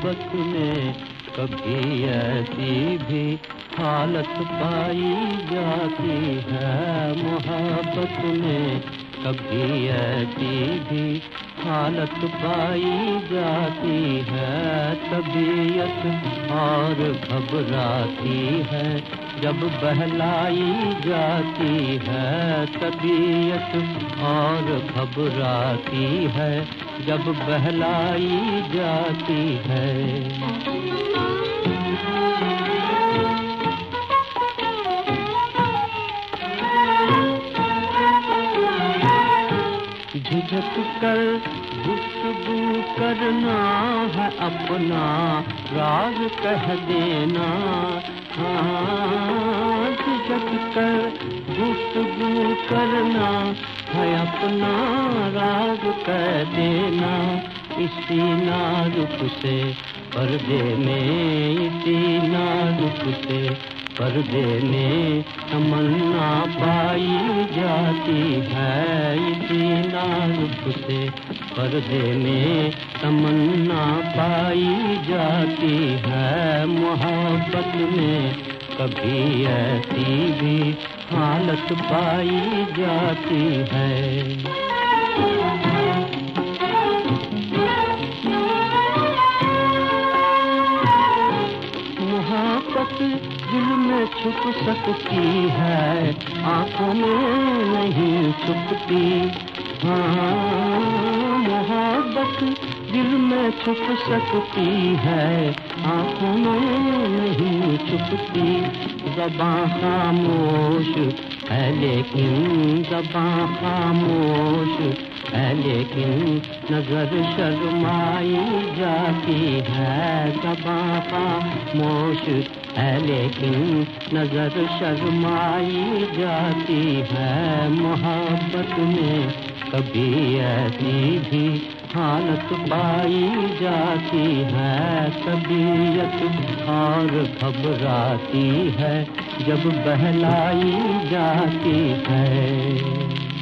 मोहब्बत में कभी ऐसी भी हालत पाई जाती है। मोहब्बत में कभी ऐसी भी हालत पाई जाती है। तबीयत और घबराती है जब बहलाई जाती है। तबीयत और घबराती है जब बहलाई जाती है। झिझक कर गुफ्तगू करना है अपना राज कह देना। हाँ, झिझक कर गुफ्तगू करना है अपना राज कह देना। इसी नाजुक से पर्दे में, इसी नाजुक से पर्दे में तमन्ना पाई जाती है। इसी नाजुक से पर्दे में तमन्ना पाई जाती है। मोहब्बत में कभी ऐसी भी हालत पाई जाती है। दिल में छुप सकती है, आंखों में नहीं छुपती। हाँ, मोहब्बत दिल में छुप सकती है, आंखों में नहीं छुपती। ज़बां खामोश है लेकिन, ज़बां खामोश है लेकिन नजर शर्माई जाती है। ज़बां खामोश है लेकिन नजर शर्माई जाती है। मोहब्बत में कभी ऐसी भी हालत पाई जाती है। तबीयत और घबराती है जब बहलाई जाती है।